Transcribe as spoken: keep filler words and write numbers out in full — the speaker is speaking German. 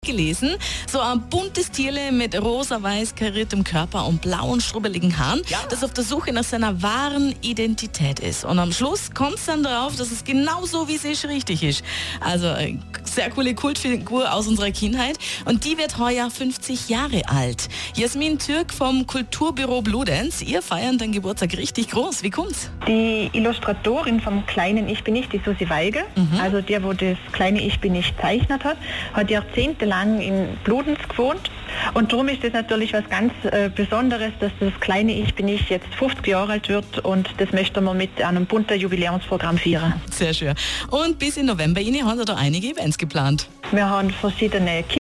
gelesen, so ein buntes Tierle mit rosa-weiß kariertem Körper und blauen, strubbeligen Haaren, ja, das auf der Suche nach seiner wahren Identität ist. Und am Schluss kommt es dann darauf, dass es genau so, wie es ist, richtig ist. Also eine sehr coole Kultfigur aus unserer Kindheit. Und die wird heuer fünfzig Jahre alt. Jasmin Türk vom Kulturbüro Bludenz. Ihr feiern den Geburtstag richtig groß. Wie kommt's? Die Illustratorin vom kleinen Ich bin ich, die Susi Weige, mhm. also der, wo das kleine Ich bin ich zeichnet hat, hat jahrzehntelang in Bludenz gewohnt. Und darum ist das natürlich was ganz äh, Besonderes, dass das kleine Ich bin ich jetzt fünfzig Jahre alt wird, und das möchten wir mit einem bunten Jubiläumsprogramm feiern. Sehr schön. Und bis in November Ihnen haben Sie da einige Events geplant. Wir haben verschiedene